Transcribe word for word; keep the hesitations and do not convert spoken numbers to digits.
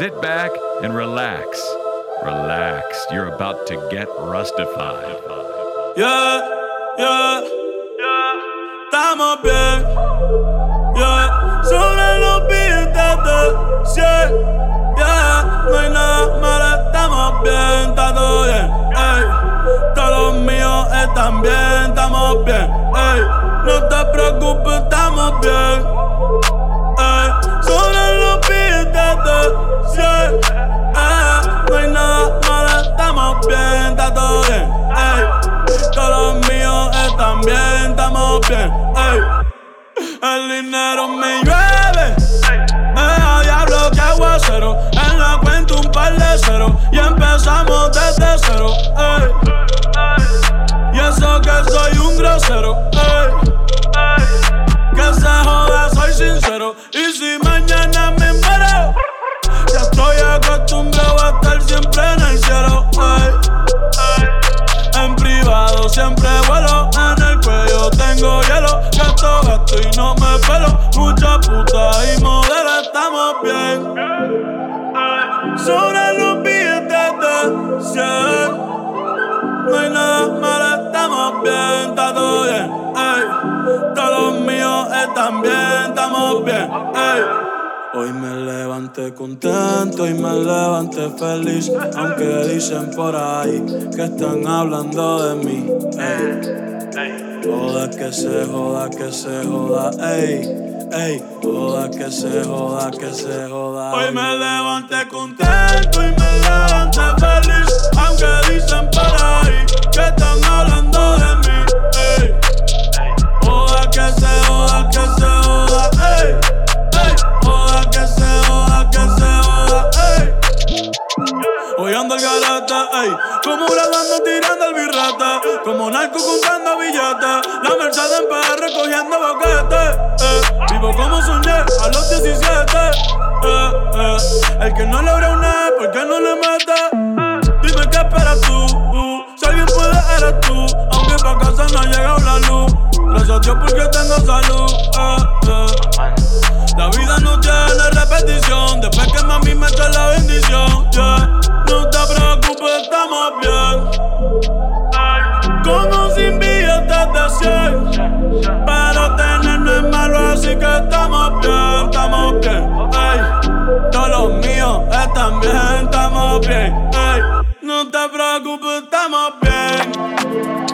sit back and relax. Relax. You're about to get rustified. Yeah, yeah, yeah. Estamos bien. Yeah. Sobre los billetes de cien. Yeah. No hay nada malo, estamos bien. Está todo bien. Ey. Todos los míos están bien. Estamos bien. Ey. No te preocupes, estamos bien. Ey. Sobre los billetes de cien. Yeah. No hay nada malo, estamos bien. Está todo bien. Ey. Todos los míos están bien, estamos bien, ey. El dinero me llueve, me da diablo que aguacero. En la cuenta un par de cero y empezamos desde cero, ey. Y eso que soy un grosero, ey. Que se joda, soy sincero. Y si mañana me muero, ya estoy acostumbrado a estar siempre en el cielo, ey. En privado siempre vuelo, en el cuello tengo hielo. Gasto, gasto y no me pelo. Mucha puta y modelo, estamos bien. Sobre los billetes de cien. No hay nada malo, estamos bien, está todo bien, ey. Todos los míos están bien, estamos bien, ey. Hoy me levanté contento y me levanté feliz, aunque dicen por ahí que están hablando de mí, ey. Joda que se joda, que se joda, ey, ey. Joda que se joda, que se joda. Hoy me levanté contento y me levanté feliz, aunque dicen por ahí que están hablando de mí, ey. Joda que se joda, que se joda, ey. Joda que se joda, que se joda, ey. Hoy ando el galete, ey. Como grabando tirando el birrete, como narco contando billetes. La Mercedes en P R recogiendo boquetes, eh. Vivo como soñé a los diecisiete, eh, eh. El que no logra una E, ¿por qué no le mete? Dime qué esperas tú, uh. Si alguien puede eres tú, aunque pa' casa no ha llegado la luz. Gracias a Dios porque tengo salud, eh, eh. La vida no tiene repetición, después que mami me echa la bendición, yeah. No te preocupes, estamos bien. Como sin billetes de cien, pero tener no es malo, así que estamos bien, estamos bien, ey. Todos los míos están bien, estamos bien, ey. No te preocupes, estamos bien.